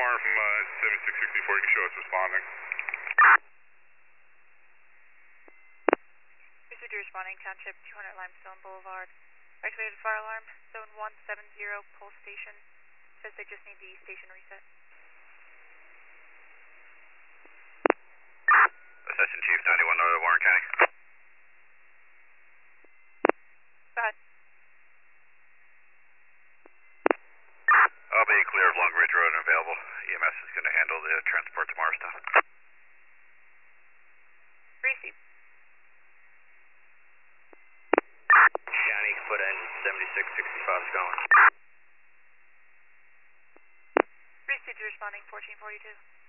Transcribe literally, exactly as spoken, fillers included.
alarm from uh, seventy-six sixty-four. You can show us responding. Pursuit responding, Township two hundred Limestone Boulevard. Activated fire alarm, zone one seven zero, pole station. Says they just need the station reset. Assistant Chief, ninety-one Northern Warren County. Go ahead. I'll be clear of Long Ridge Road and available. E M S is going to handle the transport to Morristown. Receive. County, put in seventy-six sixty-five is going. Pursuit responding, fourteen forty-two.